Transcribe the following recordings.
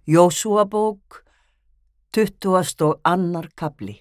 Jósúabók, 22. kafli.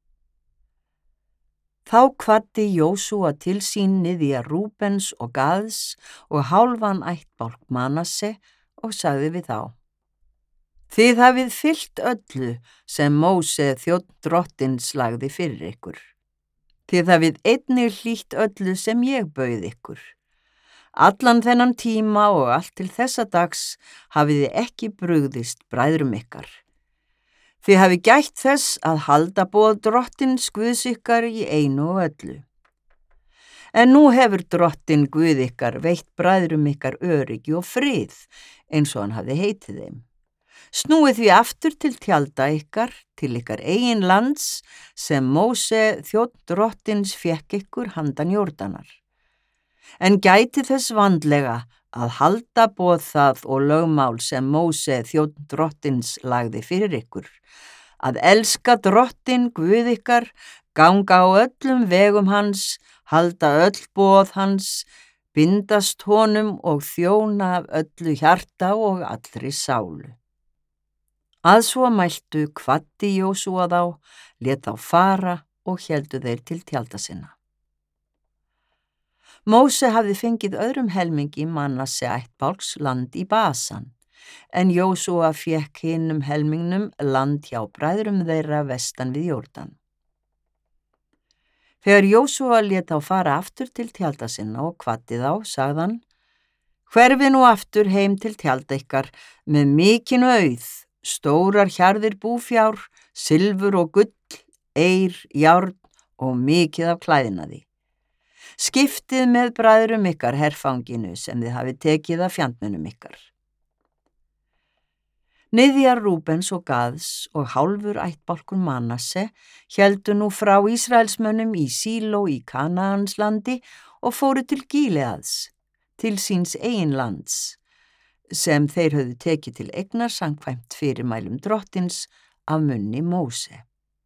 Þá kvaddi Jósúa til sín niðja Rúbens og Gads og hálfan ættbálk Manasse og sagði við þá: Þið hafið fylgt öllu sem Móse þjónn Drottins lagði fyrir ykkur. Þið hafið einnig hlýtt öllu sem ég bauð ykkur. Allan þennan tíma og allt til þessa dags hafið þið ekki brugðist bræðrum ykkar. Þið hafið gætt þess að halda boð Drottins Guðs ykkar í einu og öllu. En nú hefur Drottinn Guð ykkar veitt bræðrum ykkar öryggi og frið, eins og hann hafði heitið þeim. Snúið því aftur til tjalda ykkar, til ykkar eigin lands, sem Móse þjónn Drottins fékk ykkur handan Jórdanar. En gæti þess vandlega að halda boð það og lögmál sem Móse þjónn Drottins lagði fyrir ykkur, að elska Drottinn Guð ykkar, ganga á öllum vegum hans, halda öll boð hans, bindast honum og þjóna af öllu hjarta og allri sálu. Að svo mæltu kvaddi Jósúa þá, lét þá fara og héldu þeir til tjalda sinna. Móse hafði fengið öðrum helmingi Manasse ættbálks land í Basan, en Jósúa fékk hinum helmingnum land hjá bræðrum þeirra vestan við Jórdan. Þegar Jósúa lét þá fara aftur til tjalda sinna og kvaddi þá, sagði hann: Hverfið nú aftur heim til tjalda ykkar með mikinn auð, stórar hjarðir búfjár, silfur og gull, eir, járn og mikið af klæðnaði. Skiptið með bræðrum ykkar herfanginu sem þið hafið tekið af fjandmönnum ykkar. Niðjar Rúbens og Gads og hálfur ættbálkur Manasse héldu nú frá Ísraelsmönnum í Síló í Kanaanslandi og fóru til Gíleads, til síns eigin lands, sem þeir höfðu tekið til eignar samkvæmt fyrirmælum Drottins af munni Móse.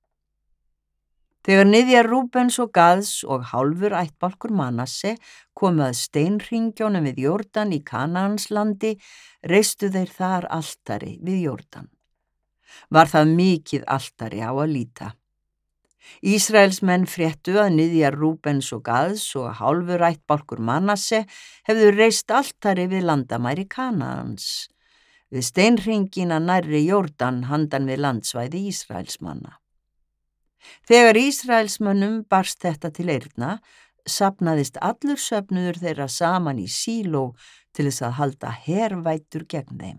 Þegar niðjar Rúbens og Gads og hálfur ættbálkur Manasse komu að steinhringjónum við Jórdan í Kanaanslandi, reistu þeir þar altari við Jórdan. Var það mikið altari á að líta. Ísraelsmenn fréttu að niðjar Rúbens og Gads og hálfur ættbálkur Manasse hefðu reist altari við landamæri Kanaans, við steinhringina nærri Jórdan handan við landsvæði Ísraelsmanna. Þegar Ísraelsmönnum barst þetta til eyrna, safnaðist allur söfnuður þeirra saman í Síló til þess að halda hervætur gegn þeim.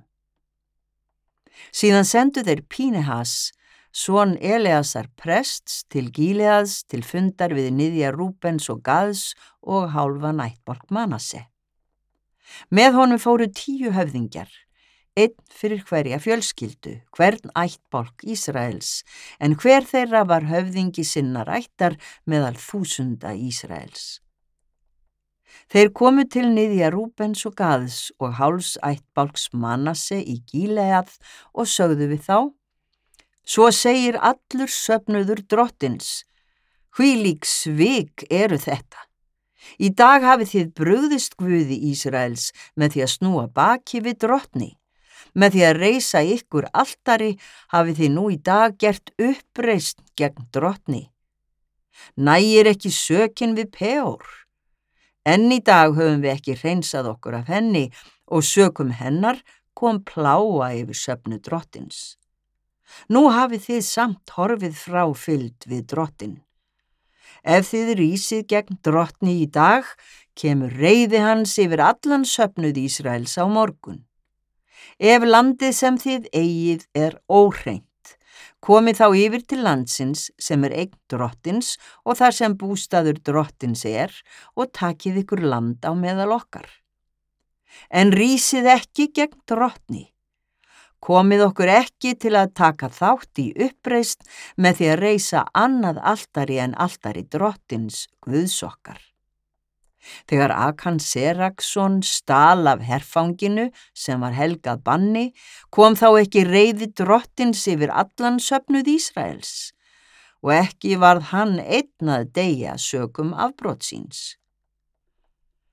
Síðan sendu þeir Pínehas, son Eleasar prests, til Gíleads til fundar við niðjar Rúbens og Gads og hálfan ættbálk Manasse. Með honum fóru 10 höfðingjar, einn fyrir hverja fjölskyldu, hvern ættbálk Ísraels, en hver þeirra var höfðingi sinnar ættar meðal 1000 Ísraels. Þeir komu til niðja Rúbens og Gads og hálfs ættbálks Manasse í Gílead og sögðu við þá: Svo segir allur söfnuður Drottins, hvílík svik eru þetta. Í dag hafið þið brugðist Guði Ísraels með því að snúa baki við Drottni. Með því að reisa ykkur altari hafið þið nú í dag gert uppreisn gegn Drottni. Nægir ekki sökin við Peor? Enn í dag höfum við ekki hreinsað okkur af henni og sökum hennar kom plága yfir söfnu Drottins. Nú hafið þið samt horfið frá fylgd við Drottin. Ef þið rísið gegn Drottni í dag, kemur reiði hans yfir allan söfnuð Ísraels á morgun. Ef landið sem þið eigið er óhreint, komið þá yfir til landsins sem er eign Drottins og þar sem bústaður Drottins er og takið ykkur land á meðal okkar. En rísið ekki gegn Drottni. Komið okkur ekki til að taka þátt í uppreisn með því að reisa annað altari en altari Drottins Guðs okkar. Þegar Akan Seraksson stal af herfanginu sem var helgað banni, kom þá ekki reiði Drottins yfir allan söfnuð Ísraels og ekki varð hann einn að deyja sökum afbrot síns.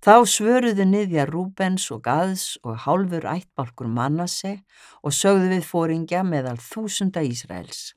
Þá svöruðu niðjar Rúbens og Gads og hálfur ættbálkur Manasse og sögðu við foringja meðal 1000 Ísraels: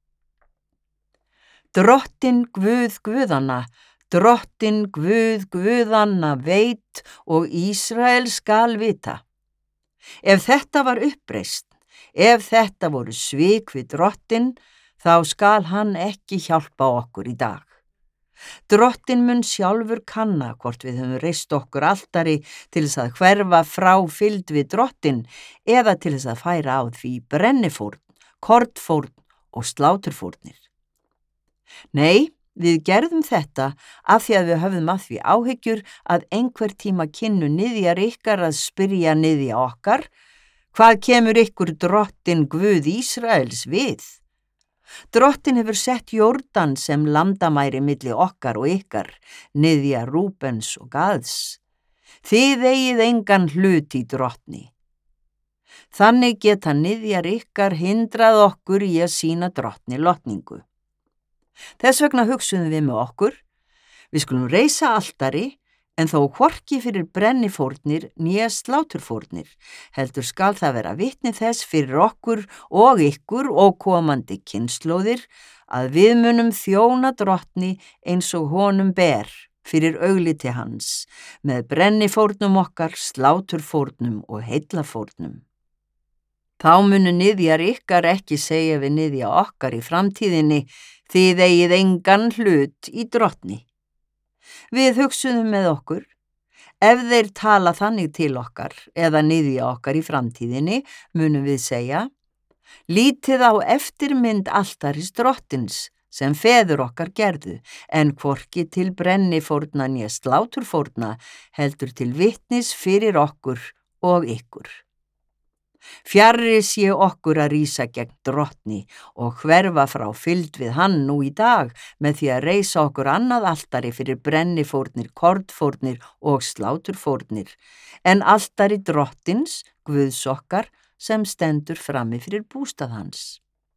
Drottinn Guð guðanna, Drottinn Guð guðanna veit og Ísrael skal vita. Ef þetta var uppreisn, ef þetta voru svik við Drottinn, þá skal hann ekki hjálpa okkur í dag. Drottinn mun sjálfur kanna hvort við höfum reist okkur altari til þess að hverfa frá fylgd við Drottinn eða til þess að færa á því brennifórn, kornfórn og sláturfórnir. Nei, við gerðum þetta af því að við höfðum af því áhyggjur að einhver tíma kynnu niðjar ykkar að spyrja niðja okkar: Hvað kemur ykkur Drottinn Guð Ísraels við? Drottinn hefur sett Jórdan sem landamæri milli okkar og ykkar, niðja Rúbens og Gads. Þið eigið engan hlut í Drottni. Þannig geta niðjar ykkar hindrað okkur í að sýna Drottni lotningu. Þess vegna hugsuðum við með okkur: Við skulum reisa altari, en þó hvorki fyrir brennifórnir né sláturfórnir, heldur skal það vera vitni þess fyrir okkur og ykkur og komandi kynslóðir að við munum þjóna Drottni eins og honum ber fyrir augliti hans, með brennifórnum okkar, sláturfórnum og heillafórnum. Þá munu niðjar ykkar ekki segja við niðja okkar í framtíðinni: Þið eigið engan hlut í Drottni. Við hugsuðum með okkur: Ef þeir tala þannig til okkar eða niðja okkar í framtíðinni, munum við segja: Lítið á eftirmynd altaris Drottins sem feður okkar gerðu, en hvorki til brennifórna né sláturfórna, heldur til vitnis fyrir okkur og ykkur. Fjarri sé okkur að rísa gegn Drottni og hverfa frá fylgd við hann nú í dag með því að reisa okkur annað altari fyrir brennifórnir, kornfórnir og sláturfórnir, en altari Drottins, Guðs okkar, sem stendur frammi fyrir bústað hans.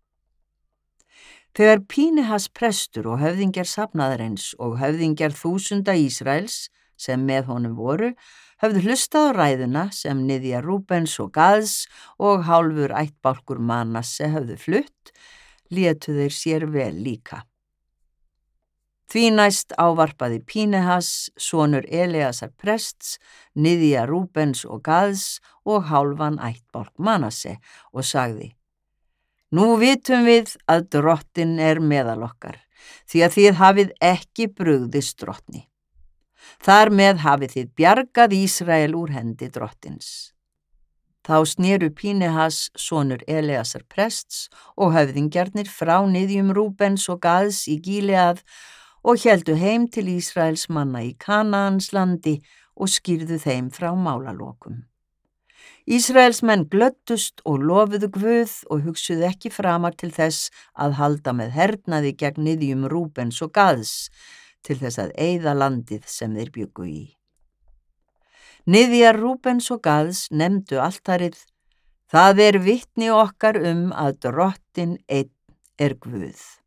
Þegar Pínehas prestur og höfðingjar safnaðarins og höfðingjar 1000 Ísraels, sem með honum voru, höfðu hlustað á ræðuna sem niðjar Rúbens og Gads og hálfur ættbálkur Manasse höfðu flutt, létu þeir sér vel líka. Því næst ávarpaði Pínehas, sonur Eleasar prests, niðja Rúbens og Gads og hálfan ættbálk Manasse og sagði: Nú vitum við að Drottinn er meðal okkar, því að þið hafið ekki brugðist Drottni. Þar með hafið þið bjargað Ísrael úr hendi Drottins. Þá sneru Pínehas, sonur Eleasar prests, og höfðingjarnir frá niðjum Rúbens og Gads í Gíleað og héldu heim til Ísraels manna í Kanaans landi og skýrðu þeim frá málalokum. Ísraels menn glöddust og lofuðu Guð og hugsuðu ekki framar til þess að halda með hernaði gegn niðjum Rúbens og Gads, til þess að eyða landið sem þeir bjuggu í. Niðjar Rúbens og Gads nefndu altarið: Það er vitni okkar að Drottinn einn er Guð.